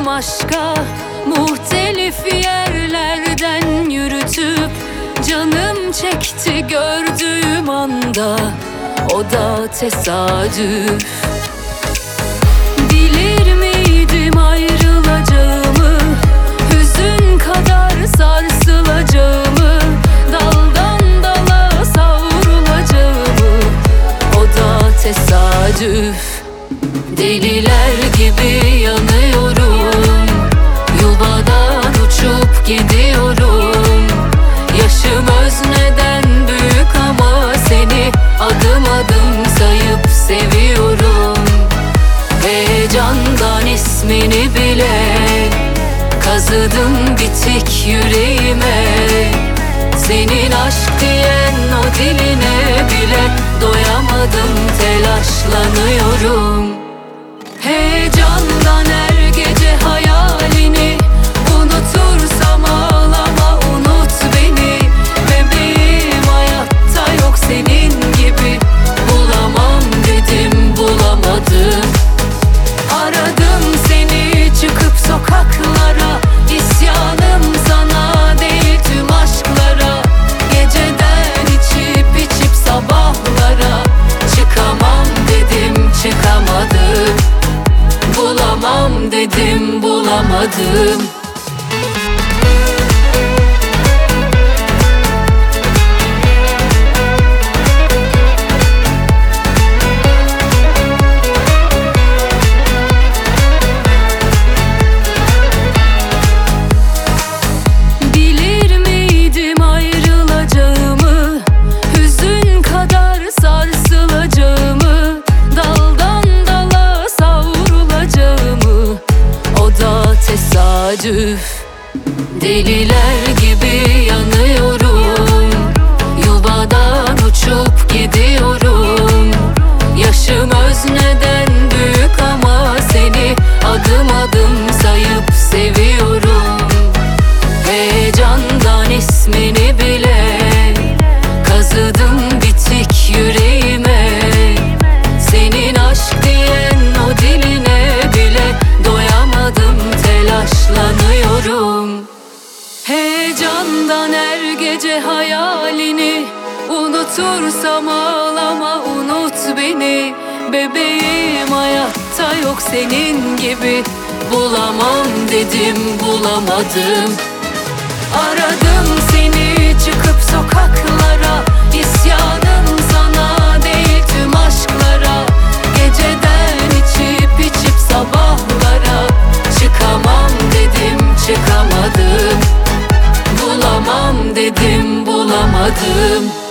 Sevdam aşka muhtelif yerlerden yürütüp canım çekti gördüğüm anda, o da tesadüf. Bilir miydim ayrılacağımı, hüzün kadar sarsılacağımı, daldan dala savrulacağımı, o da tesadüf. Deliler gibi yanıyorum, yuvadan uçup gidiyorum. Yaşım özneden büyük ama seni adım adım sayıp seviyorum. Heyecandan ismini bile kazıdım bitik yüreğime. Senin aşk diyen o diline bile doyamadım, telaşlanıyorum. Heyecandan her gece hayalini unutursam ağlama, unut beni. Bebeğim hayatta yok senin gibi, bulamam dedim bulamadım. Aradım seni çıkıp sokaklara, isyanım sana değil tüm aşklara. Geceden içip sabahlara, çıkamam dedim çıkamadım, bulamam dedim bulamadım. Bilir miydim ayrılacağımı, hüzün kadar sarsılacağımı, daldan dala savrulacağımı, o da tesadüf. Deliler gibi yanıyorum, yuvadan uçup gidiyorum. Yaşım özneden büyük ama seni adım adım sayıp seviyorum. Heyecandan ismini bile kazıdım bitik yüreğime. Senin aşk diyen o diline bile doyamadım, telaşlanıyorum. Heyecandan her gece hayalini unutursam ağlama, unut beni. Bebeğim hayatta yok senin gibi, bulamam dedim bulamadım. Aradım seni çıkıp sokaklara, isyanım sana değil tüm aşklara. Geceden içip sabahlara, çıkamam dedim çıkamadım, bulamam dedim bulamadım.